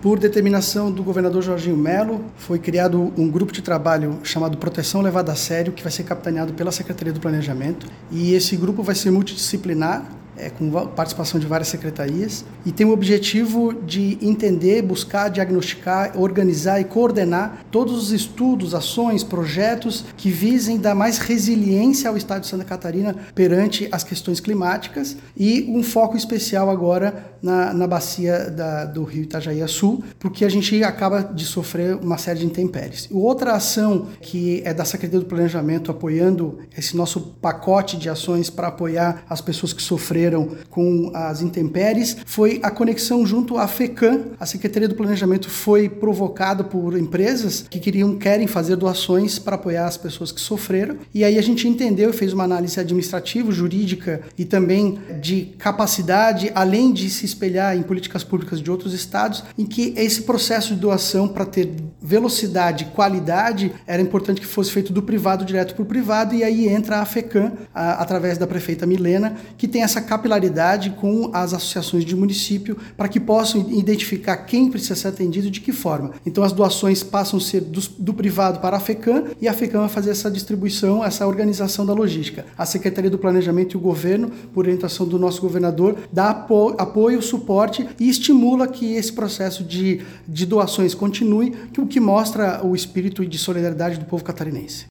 Por determinação do governador Jorginho Melo, foi criado um grupo de trabalho chamado Proteção Levada a Sério, que vai ser capitaneado pela Secretaria do Planejamento. E esse grupo vai ser multidisciplinar, com participação de várias secretarias, e tem o objetivo de entender, buscar, diagnosticar, organizar e coordenar todos os estudos, ações, projetos que visem dar mais resiliência ao estado de Santa Catarina perante as questões climáticas, e um foco especial agora na bacia do rio Itajaí-Açu, porque a gente acaba de sofrer uma série de intempéries. Outra ação que é da Secretaria do Planejamento, apoiando esse nosso pacote de ações para apoiar as pessoas que sofreram com as intempéries, foi a conexão junto à FECAM. A Secretaria do Planejamento foi provocada por empresas que querem fazer doações para apoiar as pessoas que sofreram, e aí a gente entendeu e fez uma análise administrativa, jurídica e também de capacidade, além de se espelhar em políticas públicas de outros estados, em que esse processo de doação, para ter velocidade e qualidade, era importante que fosse feito do privado direto para o privado, e aí entra a FECAM, através da prefeita Milena, que tem essa capilaridade com as associações de município para que possam identificar quem precisa ser atendido e de que forma. Então as doações passam a ser do privado para a FECAM, e a FECAM vai fazer essa distribuição, essa organização da logística. A Secretaria do Planejamento e o governo, por orientação do nosso governador, dá apoio, suporte e estimula que esse processo de doações continue, o que mostra o espírito de solidariedade do povo catarinense.